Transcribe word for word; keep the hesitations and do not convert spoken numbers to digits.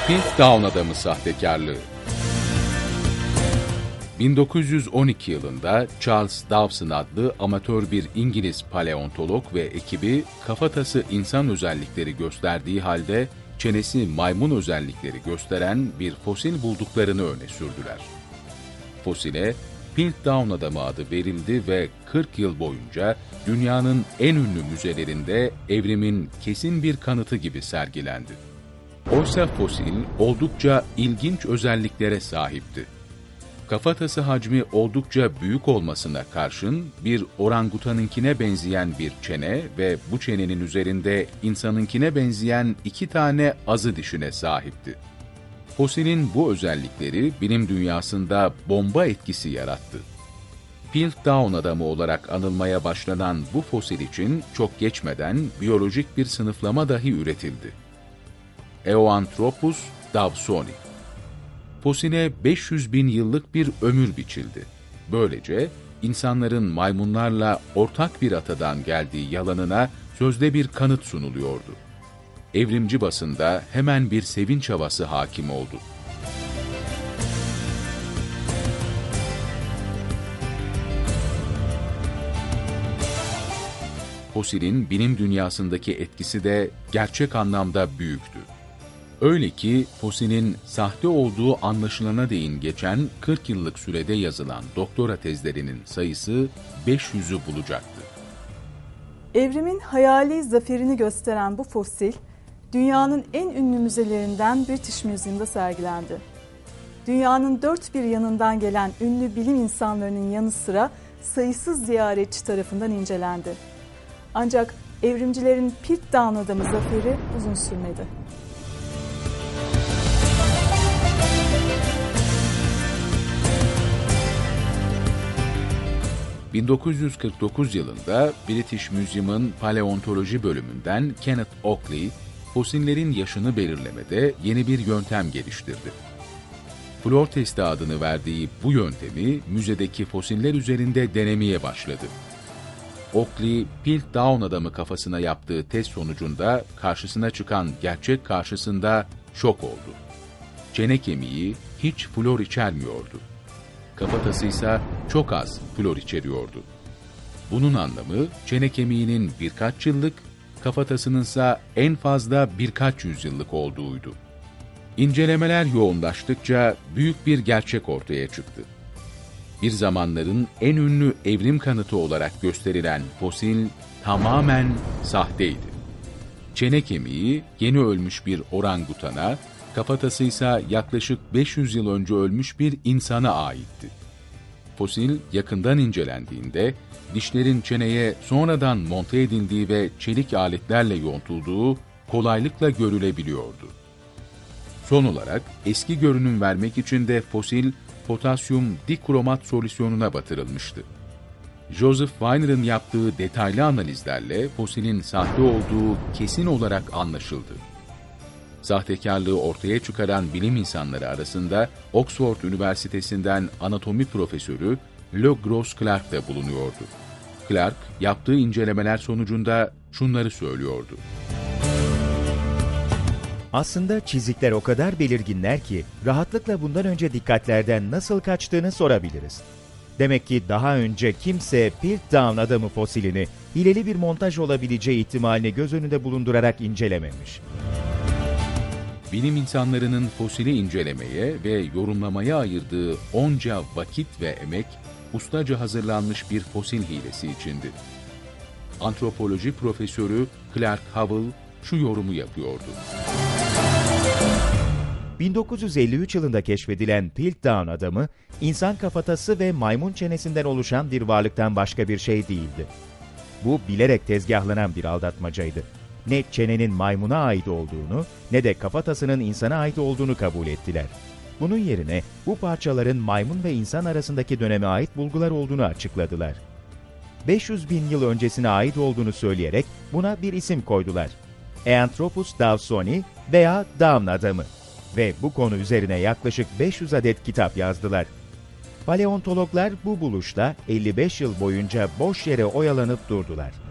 Piltdown adamı sahtekarlığı. bin dokuz yüz on iki yılında Charles Dawson adlı amatör bir İngiliz paleontolog ve ekibi kafatası insan özellikleri gösterdiği halde çenesi maymun özellikleri gösteren bir fosil bulduklarını öne sürdüler. Fosile Piltdown adamı adı verildi ve kırk yıl boyunca dünyanın en ünlü müzelerinde evrimin kesin bir kanıtı gibi sergilendi. Oysa fosil oldukça ilginç özelliklere sahipti. Kafatası hacmi oldukça büyük olmasına karşın bir orangutanınkine benzeyen bir çene ve bu çenenin üzerinde insanınkine benzeyen iki tane azı dişine sahipti. Fosilin bu özellikleri bilim dünyasında bomba etkisi yarattı. Piltdown adamı olarak anılmaya başlanan bu fosil için çok geçmeden biyolojik bir sınıflama dahi üretildi. Eoanthropus dawsoni. Fosile beş yüz bin yıllık bir ömür biçildi. Böylece insanların maymunlarla ortak bir atadan geldiği yalanına sözde bir kanıt sunuluyordu. Evrimci basında hemen bir sevinç havası hakim oldu. Fosilin bilim dünyasındaki etkisi de gerçek anlamda büyüktü. Öyle ki fosilin sahte olduğu anlaşılana değin geçen kırk yıllık sürede yazılan doktora tezlerinin sayısı beş yüzü bulacaktı. Evrimin hayali zaferini gösteren bu fosil, dünyanın en ünlü müzelerinden British Museum'da sergilendi. Dünyanın dört bir yanından gelen ünlü bilim insanlarının yanı sıra sayısız ziyaretçi tarafından incelendi. Ancak evrimcilerin Piltdown adamı zaferi uzun sürmedi. bin dokuz yüz kırk dokuz yılında British Museum'un paleontoloji bölümünden Kenneth Oakley, fosillerin yaşını belirlemede yeni bir yöntem geliştirdi. Flor testi adını verdiği bu yöntemi müzedeki fosiller üzerinde denemeye başladı. Oakley, Piltdown adamı kafasına yaptığı test sonucunda karşısına çıkan gerçek karşısında şok oldu. Çene kemiği hiç flor içermiyordu. Kafatası ise çok az flor içeriyordu. Bunun anlamı çene kemiğinin birkaç yıllık, kafatasının ise en fazla birkaç yüzyıllık olduğuydu. İncelemeler yoğunlaştıkça büyük bir gerçek ortaya çıktı. Bir zamanların en ünlü evrim kanıtı olarak gösterilen fosil tamamen sahteydi. Çene kemiği yeni ölmüş bir orangutana, kafatası ise yaklaşık beş yüz yıl önce ölmüş bir insana aitti. Fosil yakından incelendiğinde dişlerin çeneye sonradan monte edildiği ve çelik aletlerle yontulduğu kolaylıkla görülebiliyordu. Son olarak eski görünüm vermek için de fosil potasyum dikromat solüsyonuna batırılmıştı. Joseph Weiner'ın yaptığı detaylı analizlerle fosilin sahte olduğu kesin olarak anlaşıldı. Sahtekarlığı ortaya çıkaran bilim insanları arasında Oxford Üniversitesi'nden anatomi profesörü Le Gros Clark da bulunuyordu. Clark, yaptığı incelemeler sonucunda şunları söylüyordu. Aslında çizikler o kadar belirginler ki rahatlıkla bundan önce dikkatlerden nasıl kaçtığını sorabiliriz. Demek ki daha önce kimse Piltdown adamı fosilini hileli bir montaj olabileceği ihtimalini göz önünde bulundurarak incelememiş. Bilim insanlarının fosili incelemeye ve yorumlamaya ayırdığı onca vakit ve emek, ustaca hazırlanmış bir fosil hilesi içindi. Antropoloji profesörü Clark Howell şu yorumu yapıyordu. bin dokuz yüz elli üç yılında keşfedilen Piltdown adamı, insan kafatası ve maymun çenesinden oluşan bir varlıktan başka bir şey değildi. Bu bilerek tezgahlanan bir aldatmacaydı. Ne çenenin maymuna ait olduğunu ne de kafatasının insana ait olduğunu kabul ettiler. Bunun yerine bu parçaların maymun ve insan arasındaki döneme ait bulgular olduğunu açıkladılar. beş yüz bin yıl öncesine ait olduğunu söyleyerek buna bir isim koydular. Eoanthropus dawsoni veya Down adamı ve bu konu üzerine yaklaşık beş yüz adet kitap yazdılar. Paleontologlar bu buluşta elli beş yıl boyunca boş yere oyalanıp durdular.